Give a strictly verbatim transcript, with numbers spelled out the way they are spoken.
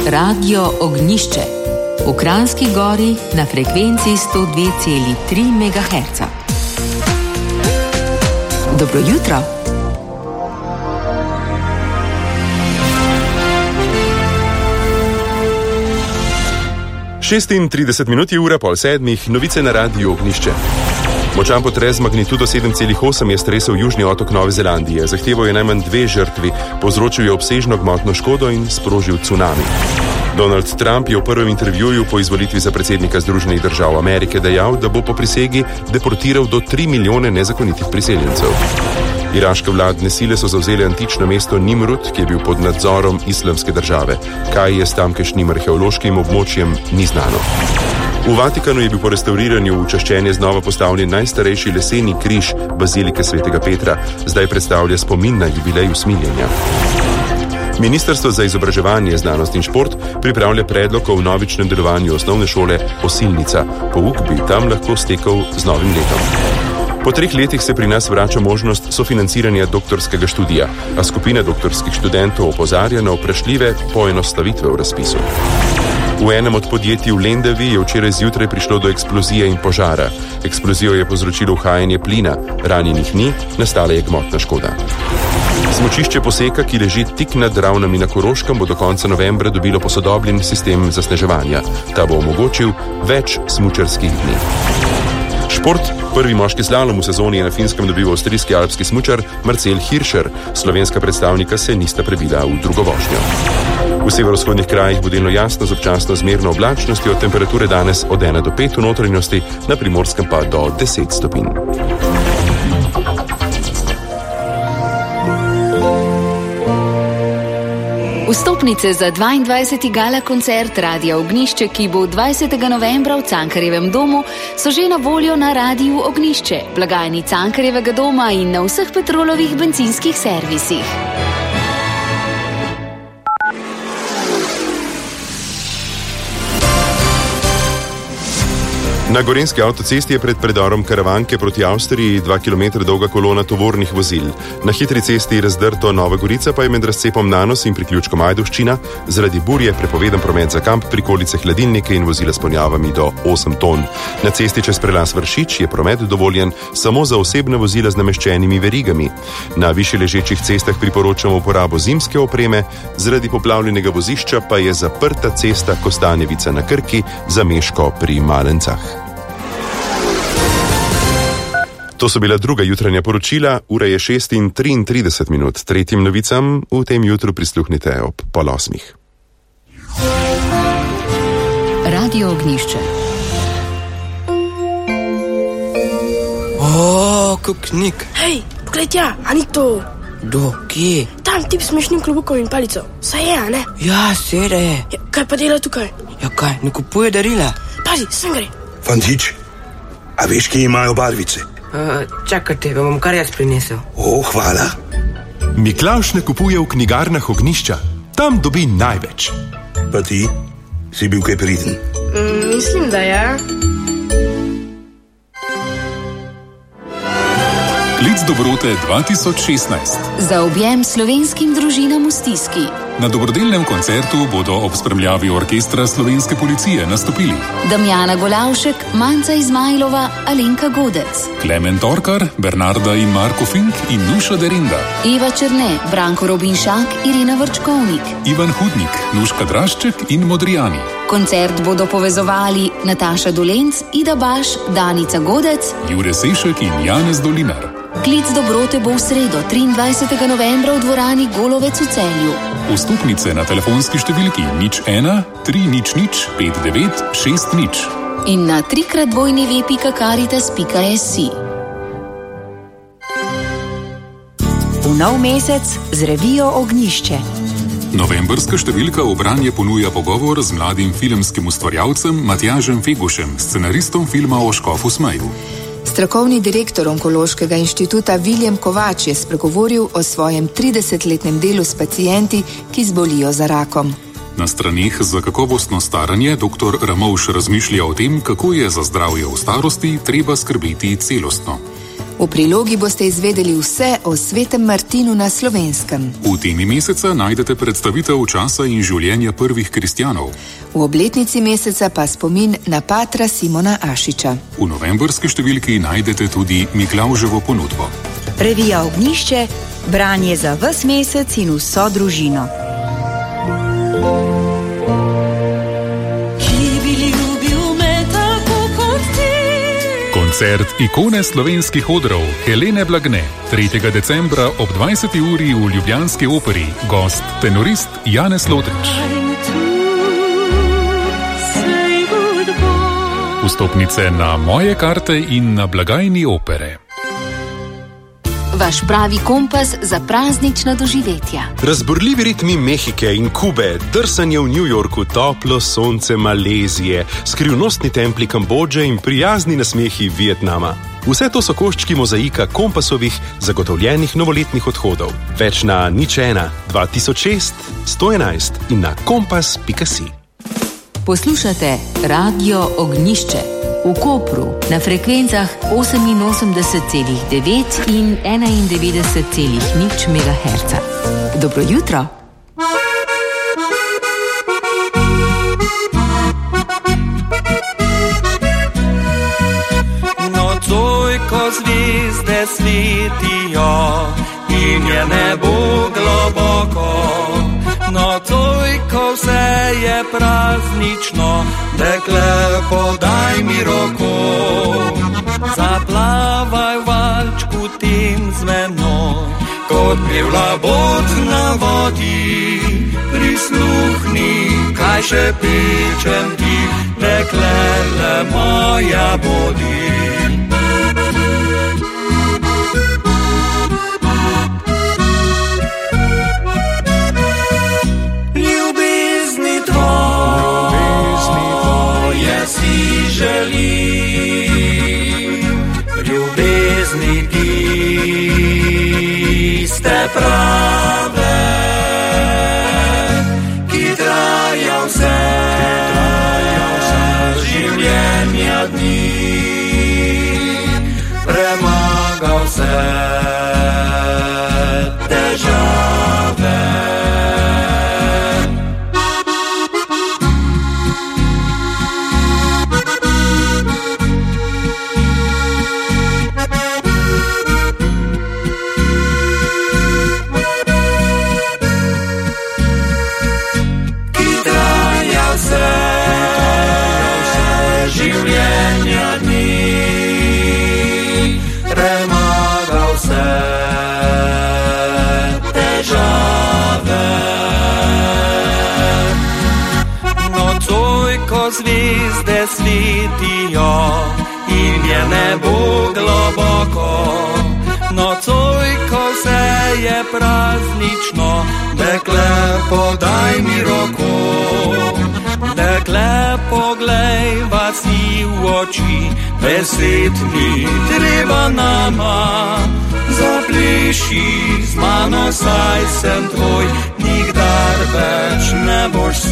Radio Ognjišče. V Kranjski Gori na frekvenci sto dve celi tri megaherca. Dobro jutro. šestintrideset minut je ura pol sedmih, novice na Radiu Ognjišče. Močan potres z magnitudo sedem celih osem je stresel južni otok Nove Zelandije. Zahteval je najmanj dve žrtvi, povzročil je obsežno gmotno škodo in sprožil cunami. Donald Trump je v prvem intervjuju po izvolitvi za predsednika Združenih držav Amerike dejal, da bo po prisegi deportiral do tri milijone nezakonitih priseljencev. Iraške vladne sile so zavzeli antično mesto Nimrud, ki je bil pod nadzorom Islamske države. Kaj je s tamkajšnjim arheološkim območjem, ni znano. V Vatikanu je bil po restauriranju v čaščenje znova postavljen najstarejši leseni križ bazilike svetega Petra. Zdaj predstavlja spomin na jubilej usmiljenja. Ministrstvo za izobraževanje, znanost in šport pripravlja predlog o vnovičnem delovanju osnovne šole Osilnica. Pouk bi tam lahko stekel z novim letom. Po treh letih se pri nas vrača možnost sofinanciranja doktorskega študija, a skupina doktorskih študentov opozarja na vprašljive poenostavitve v razpisu. V enem od podjetij v Lendavi je včeraj zjutraj prišlo do eksplozije in požara. Eksplozijo je povzročilo uhajanje plina, ranjenih ni, nastala je gmotna škoda. Smučišče Poseka, ki leži tik nad Ravnami na Koroškem, bo do konca novembra dobilo posodobljen sistem zasneževanja. Ta bo omogočil več smučarskih dni. Šport. Prvi moški slalom v sezoni je na Finskem dobil avstrijski alpski smučar Marcel Hirscher. Slovenska predstavnika se nista prebila v drugo vožnjo. V severovzhodnih krajih bo delno jasno z občasno zmerno oblačnostjo, temperature danes od ena do pet v notranjosti, na Primorskem pa do deset stopinj. Vstopnice za dvaindvajseti gala koncert Radia Ognjišče, ki bo dvajsetega novembra v Cankarjevem domu, so že na voljo na Radiu Ognjišče, blagajni Cankarjevega doma in na vseh Petrolovih bencinskih servisih. Na gorenjski avtocesti je pred predorom Karavanke proti Avstriji dva kilometra dolga kolona tovornih vozil. Na hitri cesti Razdrto Nova Gorica pa je med razcepom Nanos in priključkom Ajdovščina zaradi burje prepovedan promet za kamp, prikolice, hladilnike in vozila s ponjavami do osem ton. Na cesti čez prelaz Vršič je promet dovoljen samo za osebne vozila z nameščenimi verigami. Na višje ležečih cestah priporočamo uporabo zimske opreme, zaradi poplavljenega vozišča pa je zaprta cesta Kostanjevica na Krki za Meško pri Malencah. To so bila druga jutranja poročila, ura je šest in triintrideset minut. Tretjim novicam v tem jutru prisluhnite ob pol osmih. Radio Ognjišče. O, kak knjig. Hej, poglej tja, a ni to? Do, kje? Tam tip s smešnim klobukom in palico. Saj je, a ne? Ja, seveda je. Ja, kaj pa dela tukaj? Ja, kaj, ne kupuje darila? Pazi, sem gre. Fantič, a veš, kje imajo barvice? Uh, čakajte, vam bom kar jaz prinesel. O, hvala. Miklavž ne kupuje v knjigarnah Ognjišča. Tam dobi največ. Pa ti? Si bil kaj priden? Mm, mislim, da ja. Klic dobrote dva tisoč šestnajst. Za objem slovenskim družinam v stiski. Na dobrodelnem koncertu bodo ob spremljavi orkestra Slovenske policije nastopili Damjana Golavšek, Manca Izmajlova, Alenka Godec, Klemen Torkar, Bernarda in Marko Fink in Nuša Derinda, Eva Černe, Branko Robinšak, Irina Vrčkovnik, Ivan Hudnik, Nuška Drašček in Modrijani. Koncert bodo povezovali Nataša Dolenc, Ida Baš, Danica Godec, Jure Sešek in Janez Dolinar. Klic dobrote bo v sredo, triindvajsetega novembra v dvorani Golovec v Celju. Vstopnice na telefonski številki nič ena tri nič nič pet devet šest nič in na trikrat dvojni ve pika karitas pika si. V nov mesec z revijo Ognjišče. Novembrska številka v branje ponuja pogovor z mladim filmskim ustvarjalcem Matjažem Fegušem, scenaristom filma o škofu Smeju. Strokovni direktor Onkološkega inštituta Viljem Kovač je spregovoril o svojem tridesetletnem delu s pacienti, ki zbolijo za rakom. Na straneh za kakovostno staranje doktor Ramovš razmišlja o tem, kako je za zdravje v starosti treba skrbeti celostno. V prilogi boste izvedeli vse o svetem Martinu na Slovenskem. V temi meseca najdete predstavitev časa in življenja prvih kristjanov. V obletnici meseca pa spomin na patra Simona Ašiča. V novembrski številki najdete tudi Miklavževo ponudbo. Revija Ognjišče, branje za ves mesec in vso družino. Koncert ikone slovenskih odrov Helene Blagne tretjega decembra ob dvajseti uri v ljubljanski operi. Gost tenorist Janez Lotrič. Vstopnice na Moje karte in na blagajni opere. Vaš pravi kompas za praznična doživetja. Razburljivi ritmi Mehike in Kube, drsanje v New Yorku, toplo sonce Malezije, skrivnostni templi Kambodže in prijazni nasmehi Vietnama. Vse to so koščki mozaika kompasovih zagotovljenih novoletnih odhodov. Več na nič ena dva tisoč šest sto enajst in na kompas pika si. Poslušate Radio Ognjišče v Kopru na frekvencah oseminosemdeset celih devet in enaindevetdeset celih nič megaherca. Dobro jutro. Nocoj, ko zvizde svetijo in je nebo globoko, nocoj, ko vse je praznično, dekle, podaj mi roko. Zaplavaj v valčku tim z menoj, kot pevla bod na vodi. Prisluhni, kaj še pečem ti, dekle, le moja bodi. Ljubezni tiste prave, ki traja vse, življenja dni, premaga vse težave. Zvizde svetijo in je nebo globoko, nocoj, ko vse je praznično, dekle, podaj mi roko. Dekle, poglej vasi v oči, besed ni treba nama. Zapleši z mano, saj sem tvoj, nikdar več ne boš